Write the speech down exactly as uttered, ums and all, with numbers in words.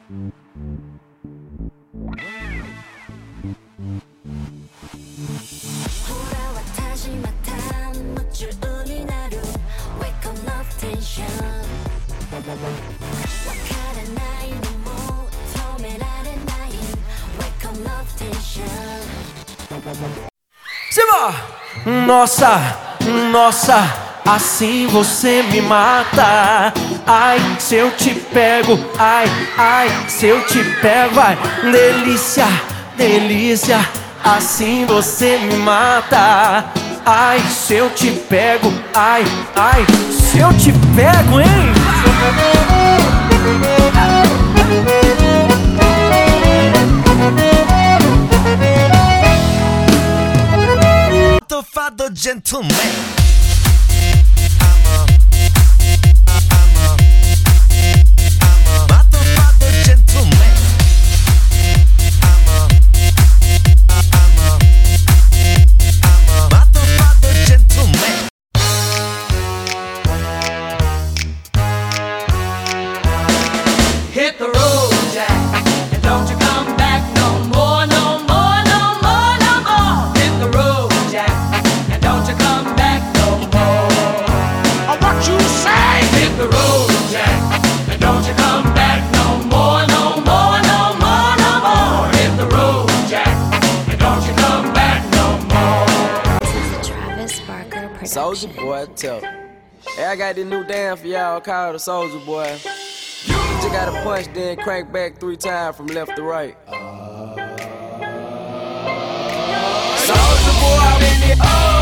Nossa, nossa, assim você me mata. Ai, se eu te pego, ai, ai, se eu te pego, ai, delícia, delícia, assim você me mata. Ai, se eu te pego, ai, ai, se eu te pego, hein? Father gentleman. Hit the road, Jack, and don't you come back no more, no more, no more, no more. Hit the road, Jack, and don't you come back no more. Oh, what you say? Hit the road, Jack, and don't you come back no more, no more, no more, no more. Hit the road, Jack, and don't you come back no more. This is a Travis Barker production. Soulja Boy, tell. Hey, I got this new dance for y'all called the Soulja Boy. You just gotta punch, then crank back three times from left to right. Soulja Boy, I'm in the